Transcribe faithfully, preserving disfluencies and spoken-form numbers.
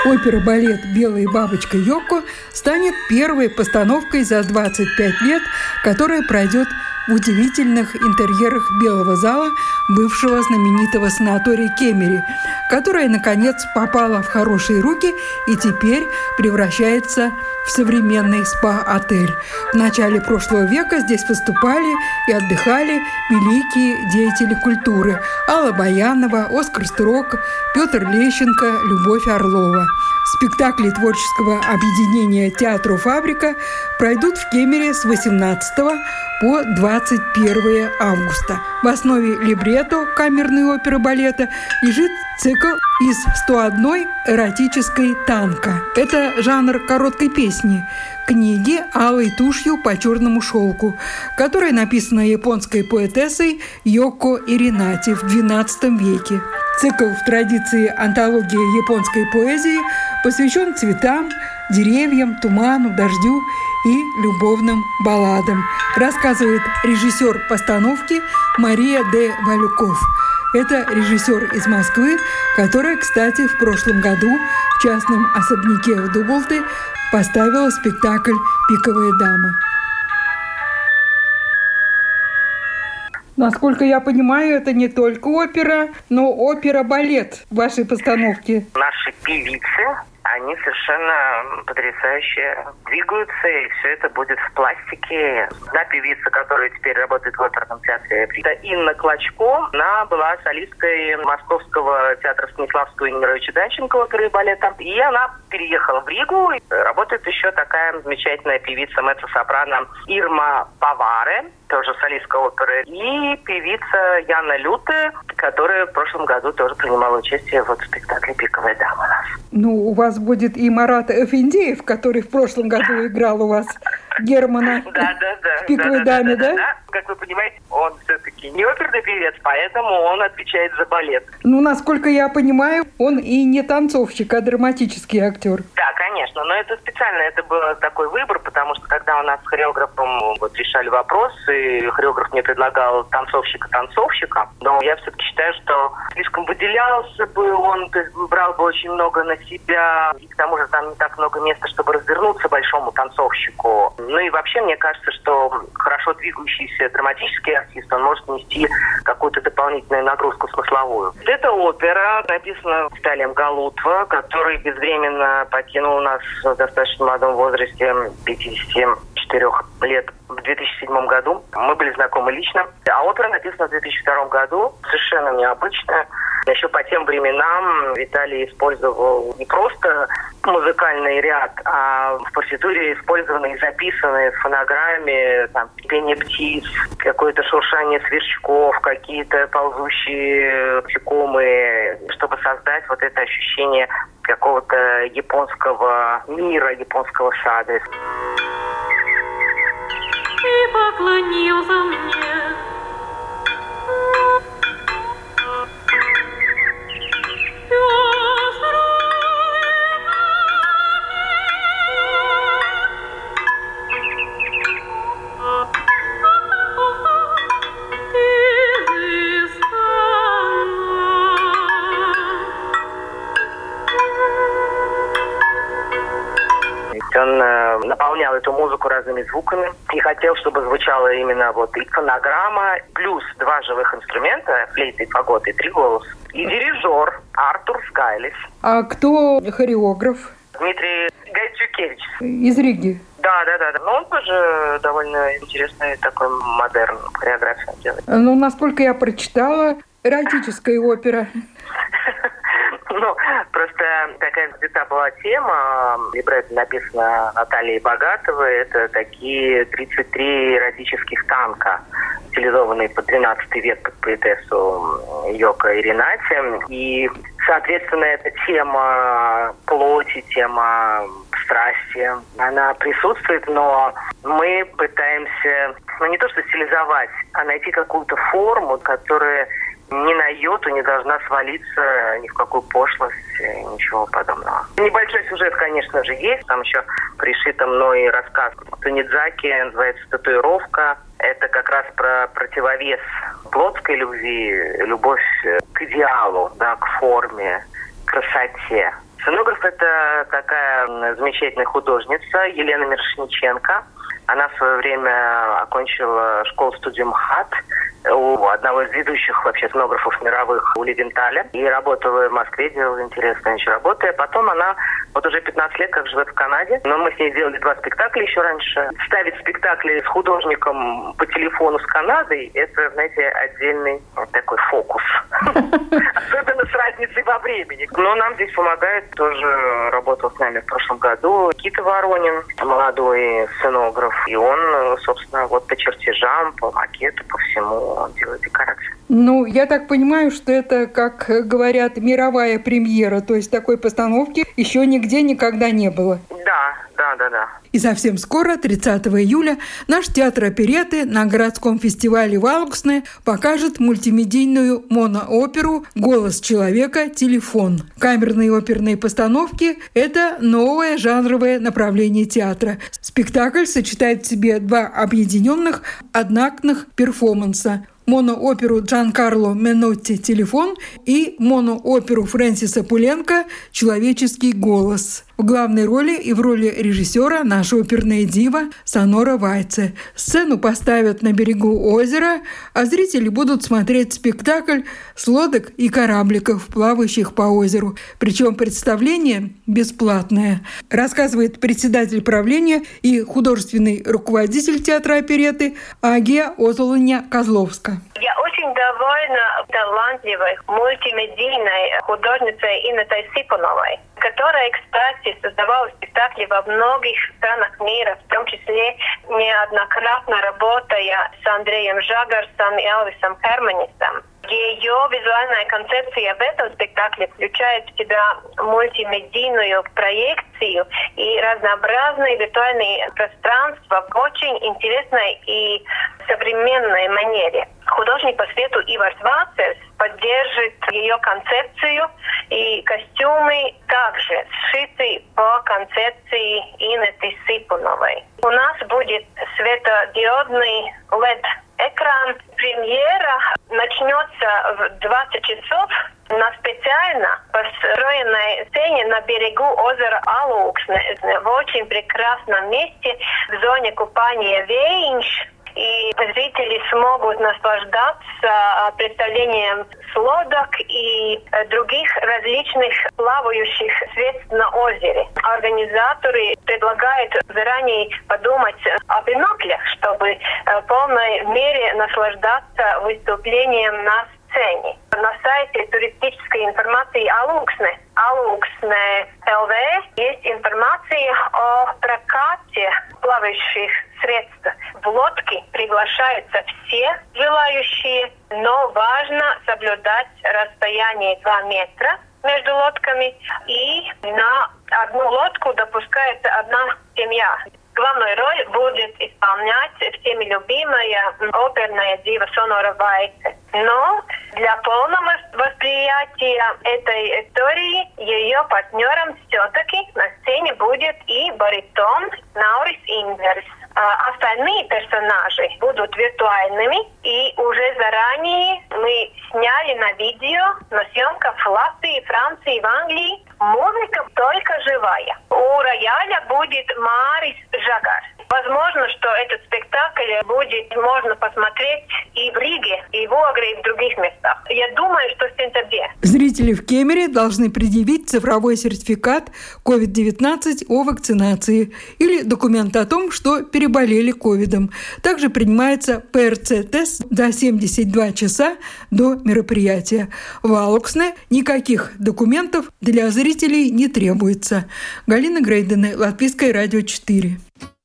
Опера-балет «Белая бабочка Йоко» станет первой постановкой за двадцать пять лет, которая пройдет в удивительных интерьерах Белого зала бывшего знаменитого санатория Кемери, которая, наконец, попала в хорошие руки и теперь превращается в современный спа-отель. В начале прошлого века здесь выступали и отдыхали великие деятели культуры – Алла Баянова, Оскар Строк, Петр Лещенко, Любовь Орлова. Спектакли творческого объединения «Театру Фабрика» пройдут в Кемере с восемнадцатого по двадцать первое августа. В основе либретто камерной оперы балета лежит цикл из сто одной эротической танка. Это жанр короткой песни, книги алой тушью по черному шелку, которая написана японской поэтессой Йоко Иринати в двенадцатом веке. Цикл в традиции антологии японской поэзии посвящен цветам, деревьям, туману, дождю и любовным балладам, рассказывает режиссер постановки Мария де Валюков. Это режиссер из Москвы, которая, кстати, в прошлом году в частном особняке в Дублте поставила спектакль «Пиковая дама». Насколько я понимаю, это не только опера, но опера-балет в вашей постановке. Наши певицы, они совершенно потрясающе двигаются, и все это будет в пластике. Одна певица, которая теперь работает в оперном театре, это Инна Клочко. Она была солисткой Московского театра Станиславского и Немировича Данченко оперы и балета. И она переехала в Ригу. Работает еще такая замечательная певица меццо-сопрано Ирма Паваре, тоже солистка оперы, и певица Яна Люте, которая в прошлом году тоже принимала участие вот в спектакле «Пиковая дама» у нас. Ну, у вас будет и Марат Эфендеев, который в прошлом году играл у вас Германа в «Пиковой даме», да? Как вы понимаете, он все-таки не оперный певец, поэтому он отвечает за балет. Ну, насколько я понимаю, он и не танцовщик, а драматический актер. Да, конечно, но это специально, это был такой выбор, потому что когда у нас с хореографом вот решали вопрос, и хореограф мне предлагал танцовщика-танцовщика, но я все-таки считаю, что слишком выделялся бы он, то есть брал бы очень много на себя, и к тому же там не так много места, чтобы развернуться большому танцовщику. Ну и вообще, мне кажется, что хорошо двигающийся драматический артист, он может нести какую-то дополнительную нагрузку смысловую. Это опера, написана Виталием Галутво, который безвременно покинул нас в достаточно молодом возрасте, пятидесяти четырёх лет, в две тысячи седьмом году. Мы были знакомы лично. А опера написана в две тысячи втором году, совершенно необычная. Еще по тем временам Виталий использовал не просто музыкальный ряд, а в партитуре использованы и записаны в фонограмме там, пение птиц, какое-то шуршание сверчков, какие-то ползущие насекомые, чтобы создать вот это ощущение какого-то японского мира, японского сада. Ты поклонился мне. Он э, наполнял эту музыку разными звуками и хотел, чтобы звучала именно вот и фонограмма, плюс два живых инструмента, флейта и фагот, и три голоса, и дирижер Артур Скайлис. А кто хореограф? Дмитрий Гайчукевич. Из Риги. Да, да, да, да. Но он тоже довольно интересный такой модерн хореографию делает. Ну, насколько я прочитала, эротическая опера. Ну, просто такая где-то была тема, либретто написано Натальей Богатовой, это такие тридцать три эротических танка, стилизованные под тринадцатый век под поэтессу Йоко Иринати. И, соответственно, эта тема плоти, тема страсти, она присутствует, но мы пытаемся, ну, не то что стилизовать, а найти какую-то форму, которая ни на йоту не должна свалиться ни в какую пошлость, ничего подобного. Небольшой сюжет, конечно же, есть. Там еще пришито мной рассказ Танидзаки, называется «Татуировка». Это как раз про противовес плотской любви, любовь к идеалу, да, к форме, к красоте. Сценограф – это такая замечательная художница Елена Мирошниченко. Она в свое время окончила школу-студию МХАТ у одного из ведущих вообще сценографов мировых, у Левенталя. И работала в Москве, делала интересные еще работы. А потом она вот уже пятнадцать лет как живет в Канаде. Но мы с ней сделали два спектакля еще раньше. Ставить спектакли с художником по телефону с Канадой – это, знаете, отдельный такой фокус. Особенно с разницей во времени. Но нам здесь помогает, тоже работал с нами в прошлом году, Никита Воронин, молодой сценограф. И он, собственно, вот по чертежам, по макету, по всему он делает декорации. Ну, я так понимаю, что это, как говорят, мировая премьера, то есть такой постановки еще нигде никогда не было. Да, да, да, да. И совсем скоро, тридцатого июля, наш театр оперетты на городском фестивале Валоксне покажет мультимедийную монооперу «Голос человека. Телефон». Камерные оперные постановки – это новое жанровое направление театра. Спектакль сочетает в себе два объединенных одноактных перформанса – монооперу Джанкарло Менотти «Телефон» и монооперу Фрэнсиса Пуленко «Человеческий голос». В главной роли и в роли режиссера наша оперная дива Сонора Вайце. Сцену поставят на берегу озера, а зрители будут смотреть спектакль с лодок и корабликов, плавающих по озеру. Причем представление бесплатное, рассказывает председатель правления и художественный руководитель театра оперетты Агия Озолыня-Козловска. Я очень довольна талантливой мультимедийной художницей Инетой Сипуновой, которая, кстати, создавала спектакли во многих странах мира, в том числе неоднократно работая с Андреем Жагарсом и Алвисом Херманисом. Ее визуальная концепция в этом спектакле включает в себя мультимедийную проекцию и разнообразные виртуальные пространства в очень интересной и современной манере. Художник по свету Иварс Вацерс поддержит ее концепцию, и костюмы также сшиты по концепции Инеты Сипуновой. У нас будет светодиодный эл и ди-экран. Премьера начнется в двадцать часов на специально построенной сцене на берегу озера Алуксне в очень прекрасном месте в зоне купания Вейнш. И зрители смогут наслаждаться представлением с лодок и других различных плавающих средств на озере. Организаторы предлагают заранее подумать о биноклях, чтобы в полной мере наслаждаться выступлением на сцене. На сайте туристической информации Алуксне, Алуксне точка эл ви, есть информация о прокате плавающих средств. В лодке приглашаются все желающие, но важно соблюдать расстояние два метра между лодками, и на одну лодку допускается одна семья. Главную роль будет исполнять всеми любимая оперная дива Сонора Вайце. Но для полного восприятия этой истории ее партнером все-таки на сцене будет и баритон Наурис Ингерс. А остальные персонажи будут виртуальными, и уже заранее мы сняли на видео на съемках в Латвии, Франции, в Англии. Музыка только живая. У рояля будет Марис Жагар. Возможно, что этот спектакль будет можно посмотреть и в Риге, и в Огре, и в других местах. Я думаю, что в сентябре. Зрители в Кемере должны предъявить цифровой сертификат ковид девятнадцать о вакцинации или документ о том, что переболели ковидом. Также принимается пэ эр цэ-тест за семьдесят два часа до мероприятия. В Алуксне никаких документов для зрителей не требуется. Галина Грейдене, Латвийское радио четыре.